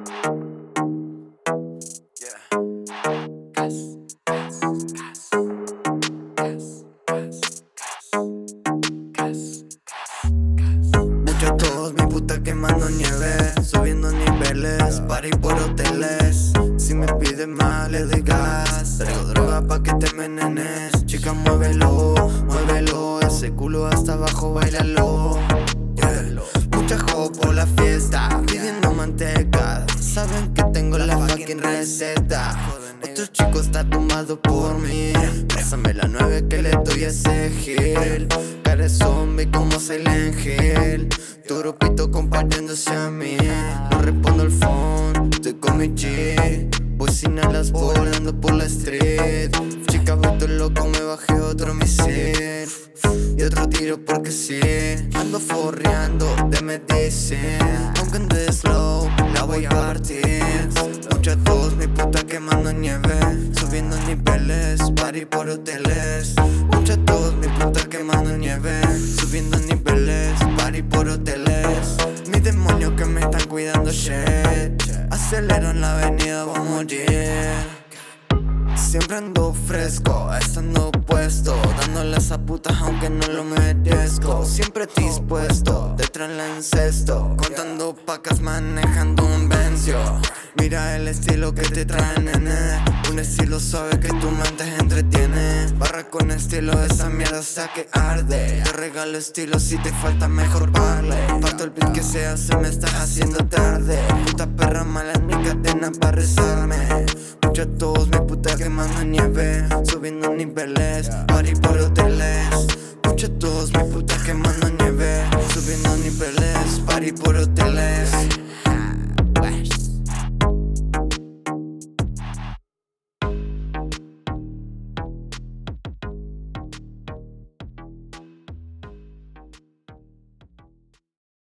Muchos todos, mi puta quemando nieve, subiendo niveles, party por hoteles. Si me pides más le doy gas, traigo droga pa' que te envenenes. Chica muévelo, muévelo, ese culo hasta abajo, bailalo. Mucha juego por la fiesta, pidiendo manteca. Saben que tengo la fucking receta. Otro chico está tomado por mí. Pásame la 9 que le doy a ese gel. Cara zombie como Silent Hill. Tu grupito compartiéndose a mí. No respondo el phone, estoy con mi G. Voy sin alas volando por la street. Chica vuelto loco, me bajé otro misil y otro tiro porque sí. Ando forreando de medicina. Aunque ande slow, la voy a partir. Mucha tos, mi puta quemando nieve, subiendo niveles, party por hoteles. Mucha tos, mi puta quemando nieve, subiendo niveles, party por hoteles. Mis demonios que me están cuidando, shit. Acelero en la avenida, voy a morir. Siempre ando fresco, estando puesto, dándole a esa puta aunque no lo merezco. Siempre dispuesto, detrás del encesto, contando pacas, manejando un vencio. Mira el estilo que te trae, nene, un estilo suave que tu mente entretiene. Barra con estilo, esa mierda hasta que arde. Te regalo estilo, si te falta mejor parle. Parto el beat que sea, se me está haciendo tarde. Puta perra mala en mi cadena para rezarme. Mucha tos, mi puta quemando nieve, subiendo niveles, party por hoteles. Mucha tos, mi puta quemando nieve, subiendo niveles, party por hoteles.